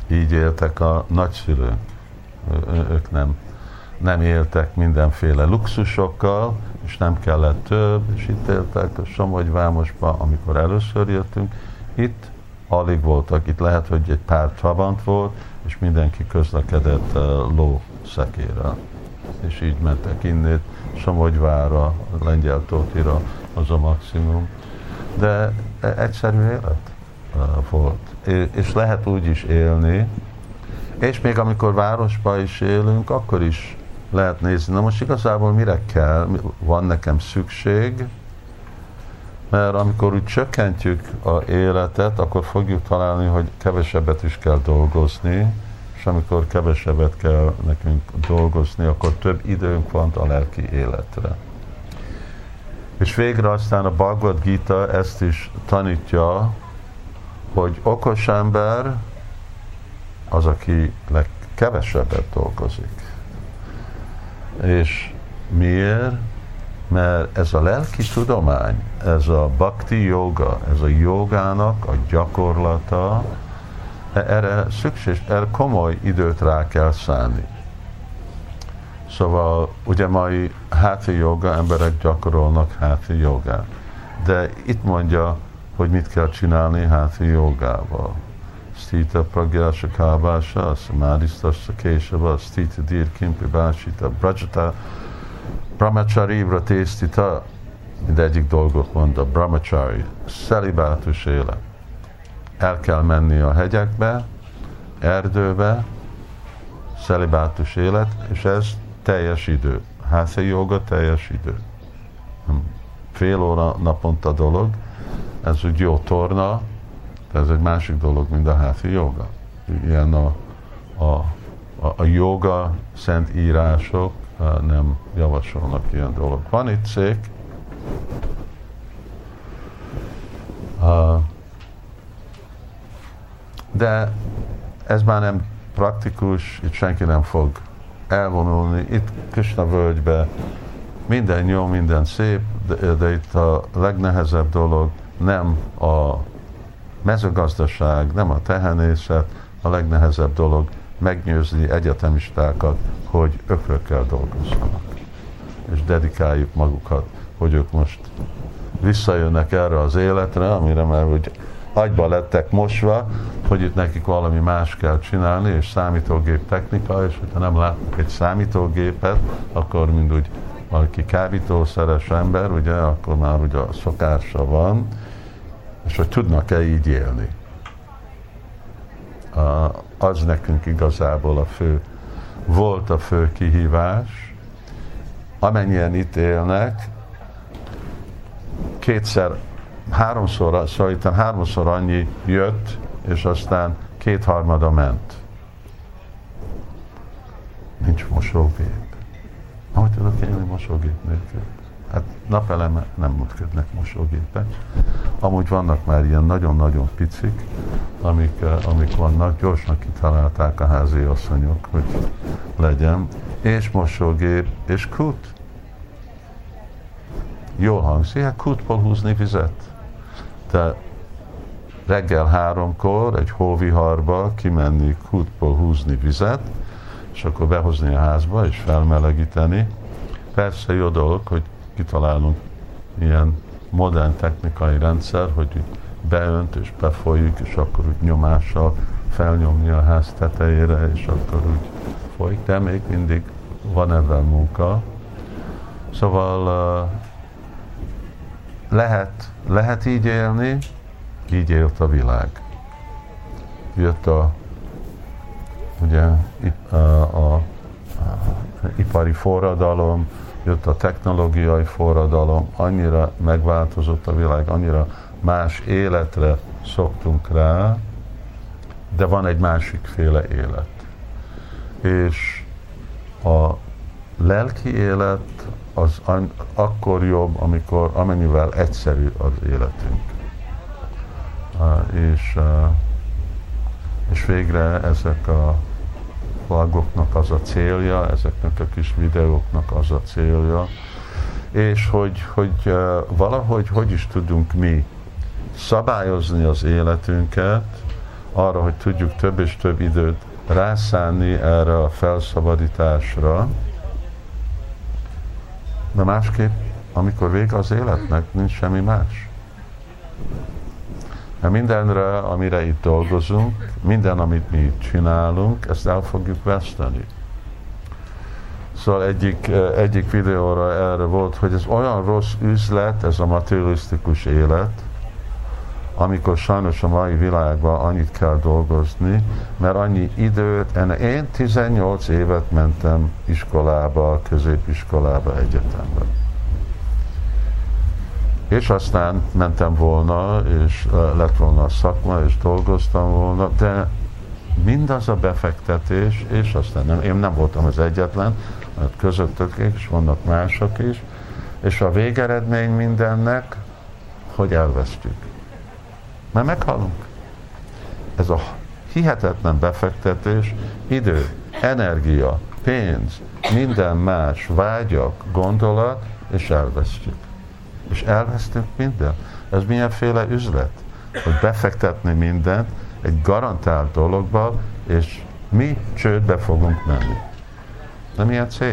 így éltek a nagyszülők. Ők nem éltek mindenféle luxusokkal, és nem kellett több, és itt éltek a Somogyvárosban, amikor először jöttünk. Itt alig voltak, itt lehet, hogy egy pár trabant volt, és mindenki közlekedett lószekérrel. És így mentek innét, Somogyvárra, Lengyeltótira, az a maximum. De egyszerű élet volt. És lehet úgy is élni, és még amikor városban is élünk, akkor is lehet nézni, na most igazából mire kell, van nekem szükség, mert amikor úgy csökkentjük az életet, akkor fogjuk találni, hogy kevesebbet is kell dolgozni, és amikor kevesebbet kell nekünk dolgozni, akkor több időnk van a lelki életre. És végre aztán a Bhagavad Gita ezt is tanítja, hogy okos ember az, aki legkevesebbet dolgozik. És miért? Mert ez a lelki tudomány, ez a bhakti yoga, ez a jogának a gyakorlata, erre szükséges, erre komoly időt rá kell szánni. Szóval ugye mai háti joga, emberek gyakorolnak háti jogát. De itt mondja, hogy mit kell csinálni háti jogával. Stita pragyasa kábása, samadhistassa késava, stita dirkim pibásita, brajata, brahmachari vratésztita, mindegyik dolgot mond a brahmachari, szelibátus élet. El kell menni a hegyekbe, erdőbe, szelibátus élet, és ez teljes idő. Hatha joga teljes idő. Fél óra naponta dolog, ez úgy jó torna, de ez egy másik dolog, mint a hatha joga. Ilyen a joga szent írások nem javasolnak ilyen dolog. Van itt szék, de ez már nem praktikus, itt senki nem fog elvonulni. Itt Krishna völgybe minden jó, minden szép, de itt a legnehezebb dolog nem a mezőgazdaság, nem a tehenészet, a legnehezebb dolog meggyőzni egyetemistákat, hogy ökrökkel dolgozzanak. És dedikáljuk magukat, hogy ők most visszajönnek erre az életre, amire már úgy agyba lettek mosva, hogy itt nekik valami más kell csinálni, és számítógép technika, és hogyha nem látnak egy számítógépet, akkor mind úgy valaki kábítószeres ember, ugye, akkor már ugye a szokása van, és hogy tudnak-e így élni. Az nekünk igazából volt a fő kihívás. Amennyien itt élnek, háromszor annyi jött, és aztán kétharmada ment. Nincs mosógép. Hogy tudok élni mosógép nélkül? Hát napeleme nem működnek mosógépek. Amúgy vannak már ilyen nagyon-nagyon picik, amik vannak, gyorsan kitalálták a házi asszonyok, hogy legyen, és mosógép, és kút. Jól hangzik, hát kútból húzni vizet. De reggel 3-kor egy hóviharba kimenni kútból húzni vizet, és akkor behozni a házba és felmelegíteni. Persze jó dolog, hogy kitalálunk ilyen modern technikai rendszer, hogy beönt és befolyjuk, és akkor úgy nyomással felnyomni a ház tetejére, és akkor úgy folyik, de még mindig van ebben munka. Szóval lehet így élni, így élt a világ. Jött a ipari forradalom, jött a technológiai forradalom, annyira megváltozott a világ, annyira más életre szoktunk rá, de van egy másikféle élet. És a lelki élet az akkor jobb, amennyivel egyszerű az életünk. És végre ezek a vlogoknak az a célja, ezeknek a kis videóknak az a célja, és hogy valahogy hogy is tudunk mi szabályozni az életünket, arra, hogy tudjuk több és több időt rászánni erre a felszabadításra, de másképp, amikor vége az életnek, nincs semmi más. Mert mindenre, amire itt dolgozunk, minden, amit mi csinálunk, ezt el fogjuk veszteni. Szóval egyik videóra erre volt, hogy ez olyan rossz üzlet, ez a materialisztikus élet, amikor sajnos a mai világban annyit kell dolgozni, mert annyi időt, én 18 évet mentem iskolába, középiskolába, egyetembe. És aztán mentem volna, és lett volna a szakma, és dolgoztam volna, de mindaz a befektetés, és aztán én nem voltam az egyetlen, mert közöttök is vannak mások is, és a végeredmény mindennek, hogy elvesztjük. Mert meghalunk. Ez a hihetetlen befektetés, idő, energia, pénz, minden más, vágyak, gondolat, és elvesztjük. És elvesztünk mindent. Ez milyenféle üzlet? Hogy befektetni mindent egy garantált dologba, és mi csődbe fogunk menni. De milyen cég?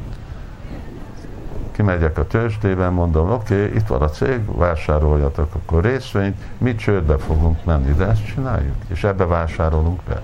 Kimegyek a tőzsdében, mondom, oké, itt van a cég, vásároljatok akkor részvényt, mi csődbe fogunk menni, de ezt csináljuk, és ebbe vásárolunk be.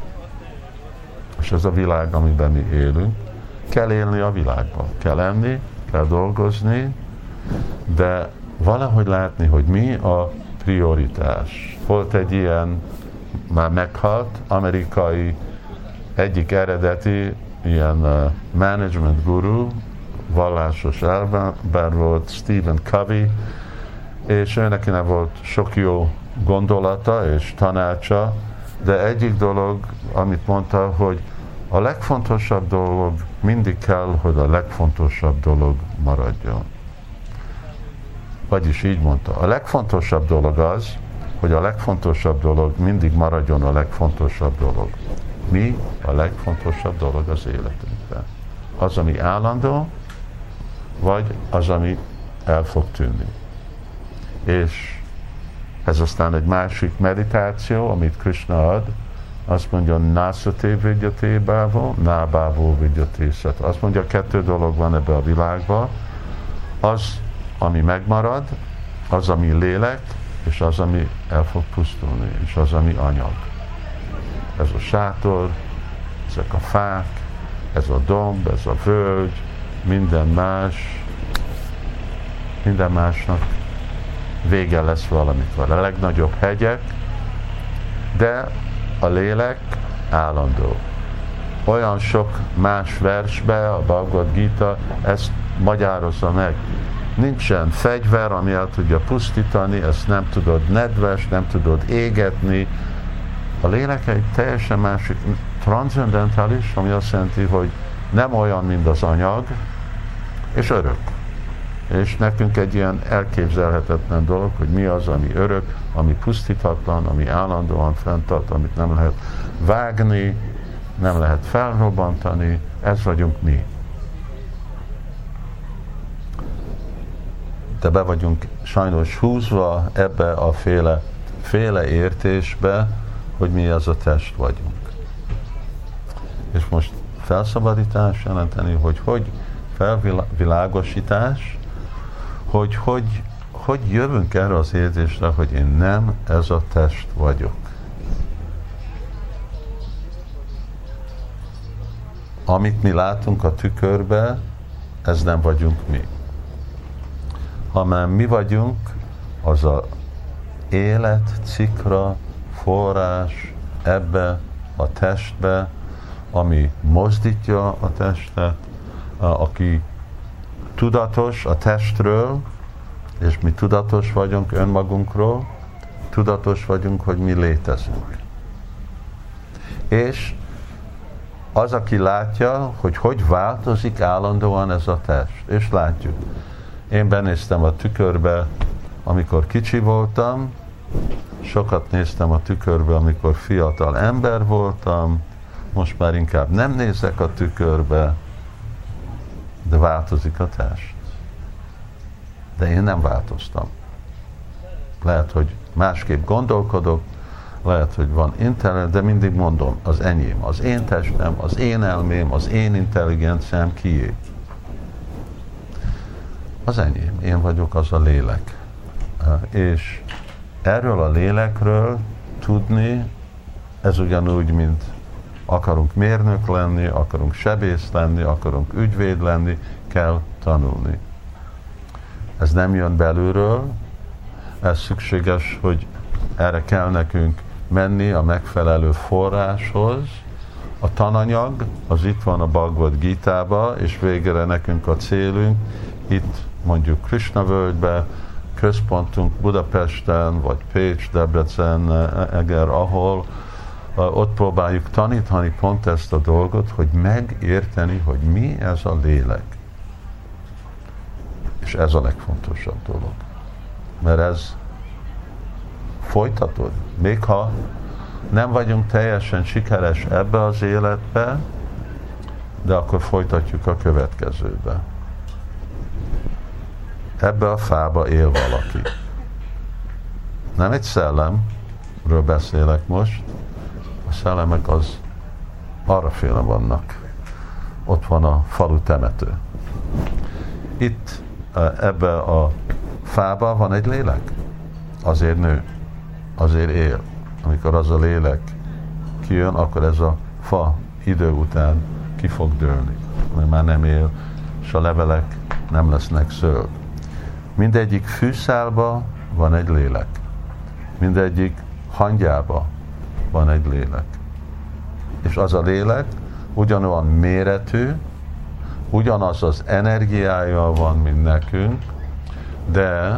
És ez a világ, amiben mi élünk, kell élni a világban, kell enni, kell dolgozni, de valahogy látni, hogy mi a prioritás. Volt egy ilyen, már meghalt, amerikai, egyik eredeti ilyen management guru, vallásos elben volt, Stephen Covey, és őnek volt sok jó gondolata és tanácsa, de egyik dolog, amit mondta, hogy a legfontosabb dolog mindig kell, hogy a legfontosabb dolog maradjon. Vagyis így mondta, a legfontosabb dolog az, hogy a legfontosabb dolog mindig maradjon a legfontosabb dolog. Mi a legfontosabb dolog az életünkben? Az, ami állandó, vagy az, ami el fog tűnni. És ez aztán egy másik meditáció, amit Krishna ad, azt mondja, násate vidyate bhavo, nábhavo vidyate sat. Azt mondja, 2 dolog van ebbe a világban, az, ami megmarad, az, ami lélek, és az, ami el fog pusztulni, és az, ami anyag. Ez a sátor, ezek a fák, ez a domb, ez a völgy, minden másnak vége lesz valamikor. A legnagyobb hegyek, de a lélek állandó. Olyan sok más versbe, a Bhagavad Gita ezt magyarozza meg. Nincsen fegyver, ami el tudja pusztítani, ezt nem tudod nedves, nem tudod égetni. A lélek egy teljesen másik, transzendentális, ami azt jelenti, hogy nem olyan, mint az anyag, és örök. És nekünk egy ilyen elképzelhetetlen dolog, hogy mi az, ami örök, ami pusztíthatatlan, ami állandóan fenntart, amit nem lehet vágni, nem lehet felrobbantani, ez vagyunk mi. De be vagyunk sajnos húzva ebbe a féle értésbe, hogy mi az a test vagyunk. És most felszabadítás jelenteni, hogy felvilágosítás, hogy jövünk erre az érzésre, hogy én nem ez a test vagyok. Amit mi látunk a tükörbe, ez nem vagyunk mi. Hanem mi vagyunk az a élet, cikra, forrás ebbe a testbe, ami mozdítja a testet, aki tudatos a testről, és mi tudatos vagyunk önmagunkról, tudatos vagyunk, hogy mi létezünk. És az, aki látja, hogy változik állandóan ez a test. És látjuk. Én benéztem a tükörbe, amikor kicsi voltam, sokat néztem a tükörbe, amikor fiatal ember voltam, most már inkább nem nézek a tükörbe, de változik a test. De én nem változtam. Lehet, hogy másképp gondolkodok, lehet, hogy van internet, de mindig mondom, az enyém, az én testem, az én elmém, az én intelligenciám kié? Az enyém, én vagyok az a lélek. És erről a lélekről tudni, ez ugyanúgy, mint akarunk mérnök lenni, akarunk sebész lenni, akarunk ügyvéd lenni, kell tanulni. Ez nem jön belülről, ez szükséges, hogy erre kell nekünk menni a megfelelő forráshoz. A tananyag, az itt van a Bhagavad Gita-ba, és végre nekünk a célunk, itt mondjuk Krishna völgybe, központunk Budapesten, vagy Pécs, Debrecen, Eger, ahol ott próbáljuk tanítani pont ezt a dolgot, hogy megérteni, hogy mi ez a lélek. És ez a legfontosabb dolog. Mert ez folytatod. Még ha nem vagyunk teljesen sikeres ebbe az életbe, de akkor folytatjuk a következőbe. Ebbe a fába él valaki. Nem egy szellemről beszélek most, a szellemek az arraféle vannak. Ott van a falu temető. Itt ebbe a fába van egy lélek. Azért nő, azért él. Amikor az a lélek kijön, akkor ez a fa idő után ki fog dőlni. Mert már nem él, és a levelek nem lesznek zöld. Mindegyik fűszálba van egy lélek. Mindegyik hangyába van egy lélek. És az a lélek ugyanolyan méretű, ugyanaz az energiája van, mint nekünk, de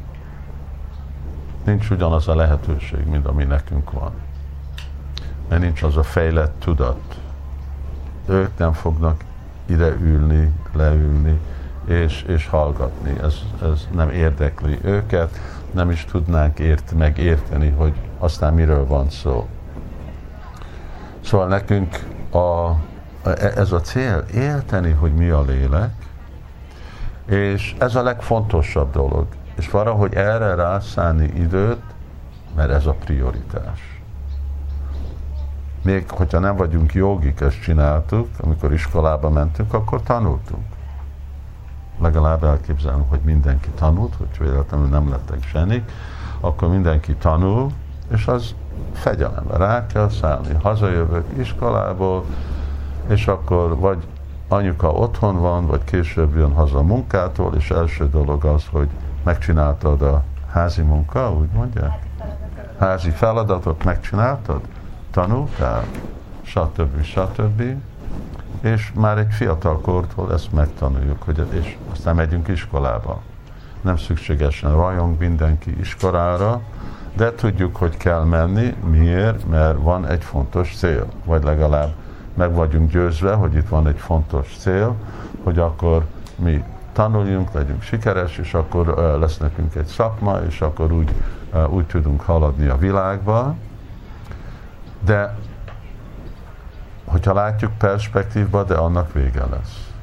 nincs ugyanaz a lehetőség, mint ami nekünk van. Mert nincs az a fejlett tudat. Ők nem fognak ide ülni, leülni, és hallgatni. Ez nem érdekli őket, nem is tudnánk megérteni, hogy aztán miről van szó. Szóval nekünk ez a cél, érteni, hogy mi a lélek, és ez a legfontosabb dolog. És valahogy erre rászállni időt, mert ez a prioritás. Még hogyha nem vagyunk jogik, ezt csináltuk, amikor iskolába mentünk, akkor tanultunk. Legalább elképzelünk, hogy mindenki tanult, hogy véletlenül nem lettek zsenik, akkor mindenki tanul, és az fegyelemre rá kell szállni. Hazajövök iskolából, és akkor vagy anyuka otthon van, vagy később jön haza a munkától, és első dolog az, hogy megcsináltad a házi munka, úgy mondják? Házi feladatot megcsináltad? Tanultál? Stb. És már egy fiatal kortól ezt megtanuljuk, és aztán megyünk iskolába. Nem szükségesen rajong mindenki iskolára, de tudjuk, hogy kell menni. Miért? Mert van egy fontos cél, vagy legalább meg vagyunk győzve, hogy itt van egy fontos cél, hogy akkor mi tanuljunk, legyünk sikeres, és akkor lesz nekünk egy szakma, és akkor úgy tudunk haladni a világba. De hogyha látjuk perspektívba, de annak vége lesz.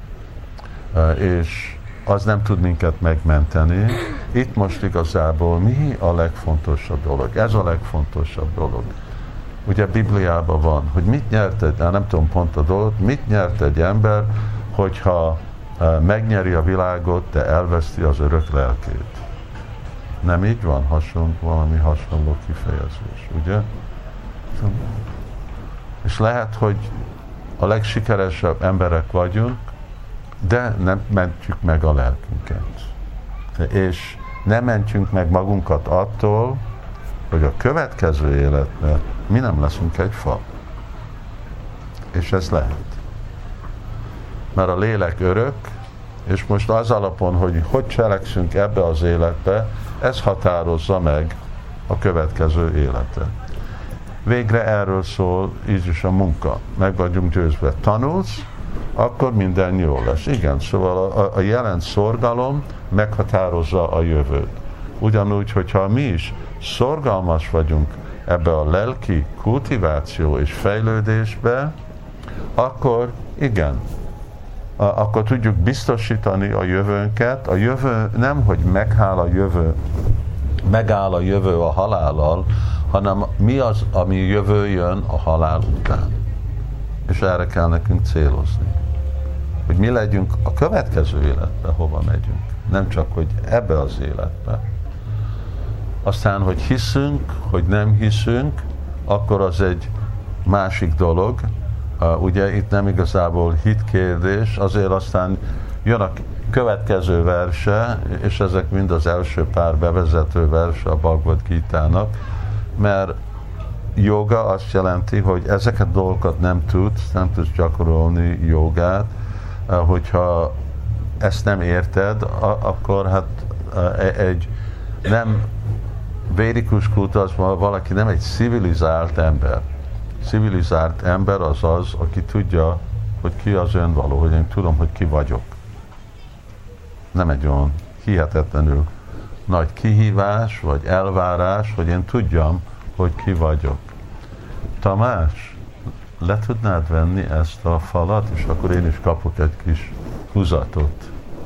És az nem tud minket megmenteni. Itt most igazából mi a legfontosabb dolog? Ez a legfontosabb dolog. Ugye Bibliában van, hogy mit nyert nem tudom pont a dolgot, mit nyert egy ember, hogyha megnyeri a világot, de elveszti az örök lelkét. Nem így van? Valami hasonló kifejezés, ugye? És lehet, hogy a legsikeresebb emberek vagyunk, de nem mentjük meg a lelkünket. És nem mentjünk meg magunkat attól, hogy a következő életben mi nem leszünk egy fa. És ez lehet. Mert a lélek örök, és most az alapon, hogy cselekszünk ebbe az életbe, ez határozza meg a következő életet. Végre erről szól így is a munka. Meg vagyunk győzve. Tanulsz, akkor minden jól lesz. Igen, szóval a jelen szorgalom meghatározza a jövőt. Ugyanúgy, hogyha mi is szorgalmas vagyunk ebbe a lelki kultiváció és fejlődésbe, akkor igen, akkor tudjuk biztosítani a jövőnket. A jövő nem, hogy meghál a jövő megáll a jövő a halállal, hanem mi az, ami jövő jön a halál után. És erre kell nekünk célozni. Hogy mi legyünk a következő életbe, hova megyünk. Nem csak, hogy ebbe az életbe. Aztán, hogy hiszünk, hogy nem hiszünk, akkor az egy másik dolog. Ugye itt nem igazából hitkérdés, azért aztán jön a következő verse, és ezek mind az első pár bevezető verse a Bhagavad Gítának, mert joga azt jelenti, hogy ezeket a dolgokat nem tudsz gyakorolni jogát, hogyha ezt nem érted, akkor hát egy nem védikus kultuszban valaki nem egy civilizált ember. Civilizált ember az az, aki tudja, hogy ki az önvaló, hogy én tudom, hogy ki vagyok. Nem egy olyan hihetetlenül nagy kihívás, vagy elvárás, hogy én tudjam, hogy ki vagyok. Tamás, le tudnád venni ezt a falat, és akkor én is kapok egy kis húzatot.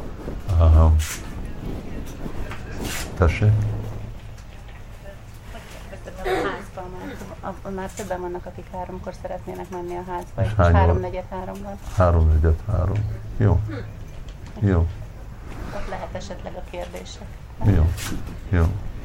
Tessék? Már többen vannak, akik 3-kor szeretnének menni a házba, és 3:43-ban. 3:43. Jó. Jó. Ott lehet esetleg a kérdések. Jó.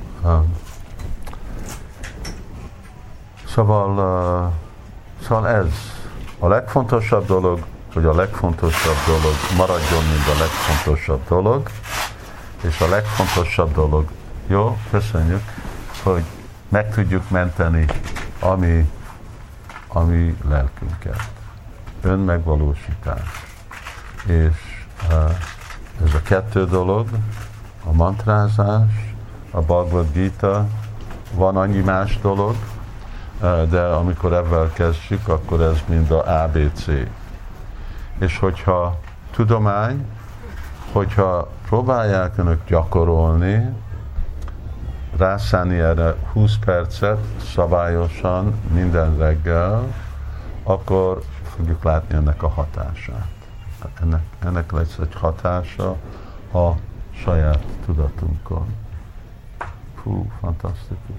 Szóval ez a legfontosabb dolog, hogy a legfontosabb dolog maradjon, mint a legfontosabb dolog, és a legfontosabb dolog, jó, köszönjük, hogy meg tudjuk menteni ami lelkünket. Önmegvalósítás. És ez a 2 dolog, a mantrázás, a Bhagavad Gita, van annyi más dolog, de amikor ebben kezdjük, akkor ez mind a ABC. És hogyha tudomány, hogyha próbálják önök gyakorolni, rászállni erre 20 percet szabályosan minden reggel, akkor fogjuk látni ennek a hatását. Ennek lesz egy hatása a saját tudatunkon. Fú, fantasztikus.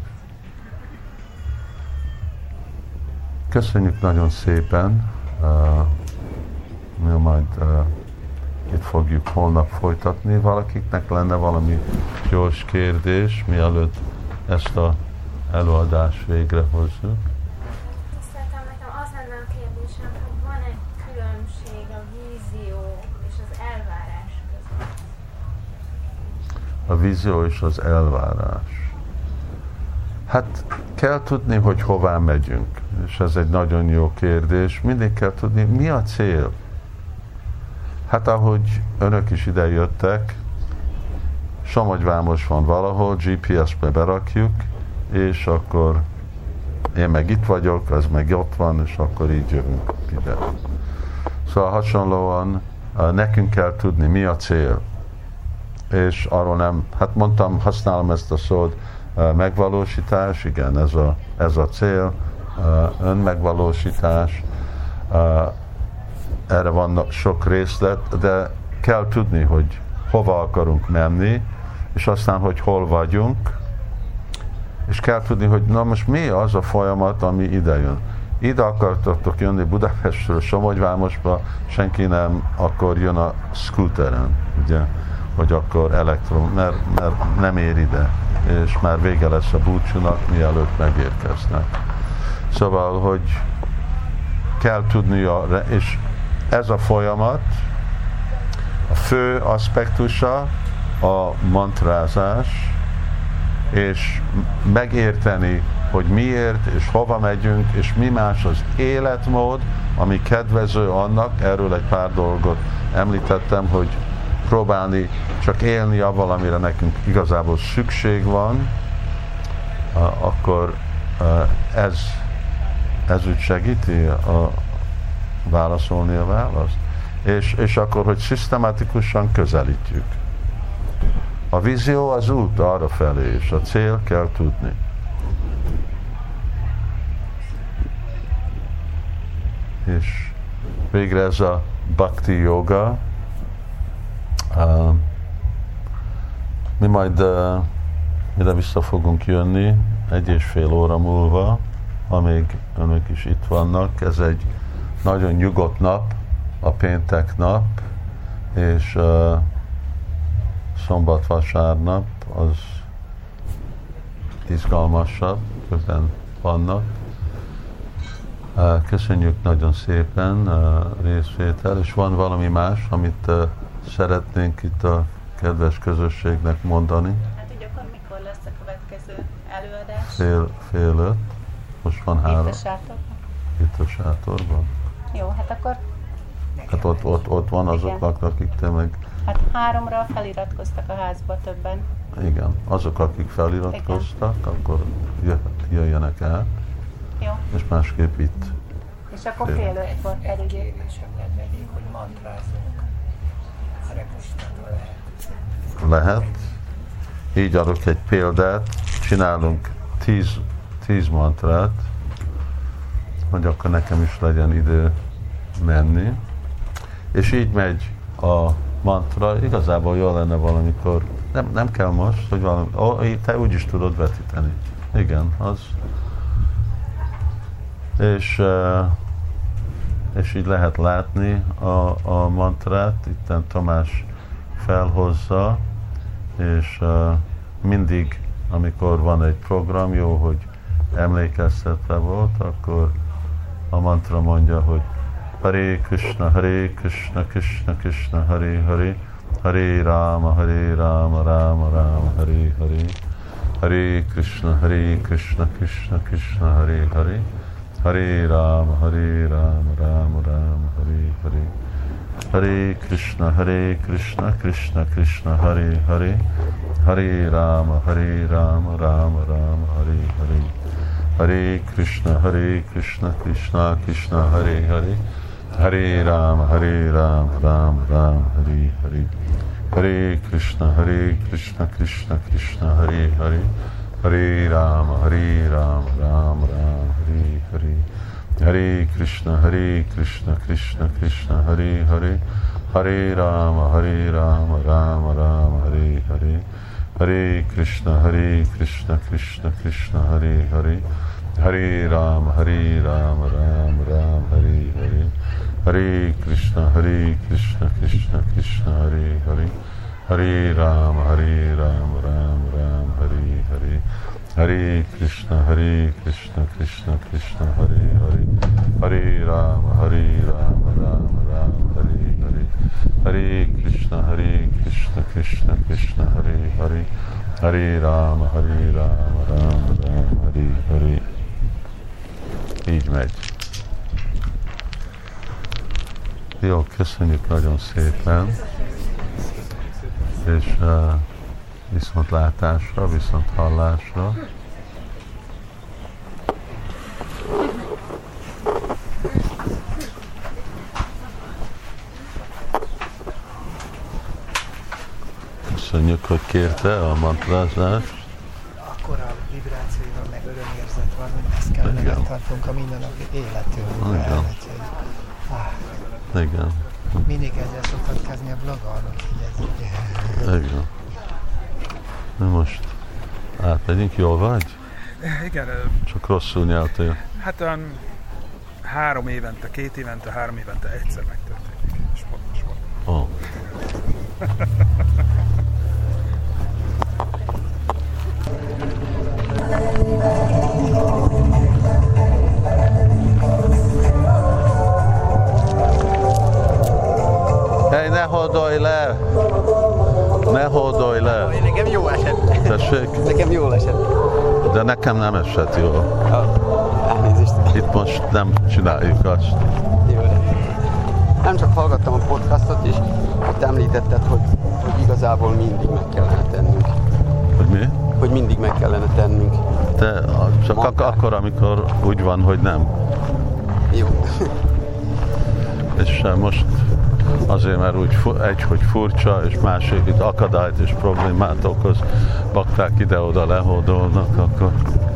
Köszönjük nagyon szépen. Mi majd itt fogjuk holnap folytatni. Valakiknek lenne valami gyors kérdés, mielőtt ezt az előadást végrehozzuk? Tiszteltem, nekem az lenne a kérdésem, hogy van egy különbség a vízió és az elvárás között? A vízió és az elvárás. Hát kell tudni, hogy hová megyünk, és ez egy nagyon jó kérdés. Mindig kell tudni, mi a cél. Hát ahogy önök is ide jöttek, Somogyvámos van valahol, GPS-be berakjuk, és akkor én meg itt vagyok, az meg ott van, és akkor így jövünk ide. Szóval hasonlóan nekünk kell tudni, mi a cél. És arról nem, hát mondtam, használom ezt a szót, megvalósítás, igen, ez a cél, önmegvalósítás, erre van sok részlet, de kell tudni, hogy hova akarunk menni, és aztán, hogy hol vagyunk, és kell tudni, hogy na most mi az a folyamat, ami ide jön. Ide akartatok jönni Budapestről Somogyvámosba, senki nem, akkor jön a scooteren, ugye, hogy akkor mert nem ér ide, és már vége lesz a búcsúnak, mielőtt megérkeznek. Szóval, hogy kell tudni, és ez a folyamat, a fő aspektusa a mantrázás, és megérteni, hogy miért és hova megyünk, és mi más az életmód, ami kedvező annak, erről egy pár dolgot említettem, hogy próbálni csak élni avval, amire nekünk igazából szükség van, akkor ez úgy segíti válaszolni a választ. És akkor, hogy szisztematikusan közelítjük. A vízió az út arra felé, és a cél kell tudni. És végre ez a bhakti yoga. Mi majd ide vissza fogunk jönni 1,5 óra múlva, amíg önök is itt vannak. Ez egy nagyon nyugodt nap, a péntek nap, és szombat-vasárnap az izgalmasabb, többen vannak. Köszönjük nagyon szépen a részvétel, és van valami más, amit szeretnénk itt a kedves közösségnek mondani? Hát így akkor mikor lesz a következő előadás? Fél 5. Most van 3. Itt a sátorban? Itt a sátorban. Jó, hát akkor... Hát ott van azoknak, akik te meg... Hát 3-ra feliratkoztak a házba többen. Igen, azok, akik feliratkoztak, igen, akkor jöjjenek el. Jó. És másképp itt. És akkor fél 5 volt elég. Kérésem lenne még, hogy mantrázunk. Hare Krishnától lehet. Lehet. Így adok egy példát, csinálunk 10 mantrát, hogy akkor nekem is legyen idő menni. És így megy a mantra, igazából jó lenne valamikor, nem kell most, hogy valami, te úgy is tudod vetíteni. Igen, az. És így lehet látni a mantrát, itten Tamás felhozza, és mindig, amikor van egy program, jó, hogy emlékeztetve volt, akkor a mantra mondja, hogy Hare Krishna, Krishna Krishna, Hare Hare, Hare Rama, Rama Rama, Hare Hare, Hare Krishna, Krishna Krishna, Hare Hare, Hare Rama, Rama Rama, Hare Hare, Hare Krishna, Krishna Krishna, Hare Hare, Hare Rama, Rama Rama, Hare Hare, Hare Krishna, Krishna Krishna, Hare Hare, Hare Rama, Rama Rama, Hare Hare, Hare Krishna, Krishna Krishna, Hare Hare, Hare Rama, Rama Rama, Hare Hare, Hare Krishna, Krishna Krishna, Hare Hare, Hare Rama, Rama Rama, Hare Hare, Hare Krishna, Krishna Krishna, Hare Hare, Hare Rama, Rama Rama, Hare Hare, Hare Krishna, Krishna Krishna, Hare Hare, Hare Rama, Rama Rama, Hare Hare, Hare Krishna, Krishna Krishna, Hare Hare, Hare Rama, Rama Rama, Hare Hare, Hare Krishna, Krishna Krishna, Hare Hare, Hare Rama, Rama Rama, Hare Hare. Így megy. Jó, köszönjük nagyon szépen, és viszontlátásra, viszont hallásra. Köszönjük, hogy kérte a mantrázást. Akkor a vibrációban meg örömérzet van, hogy ezt kellene megtartunk a mindennapi életünkben. Igen. Igen. Mindig ezzel szoktak kezdeni a vlogolnak, így ez így. Igen. Na most átmegyünk, jól vagy? Igen. Csak rosszul nyeltél. Hát olyan 3 évente, 2 évente, 3 évente egyszer megtörténik. Sport. Oh. Hely, ne hódolj le! Ne hódolj le! Nekem jó esett. Tessék? Nekem jól esett. De nekem nem esett jól. Elnézést. Itt most nem csináljuk azt. Jó. Nem csak hallgattam a podcastot, és ott említetted, hogy igazából mindig meg kellene tennünk. Hogy mi? Hogy mindig meg kellene tennünk. De csak akkor, amikor úgy van, hogy nem. Jó. És most azért, mert úgy hogy furcsa, és másik itt akadályt és problémát okoz, bakták ide-oda lehódolnak, akkor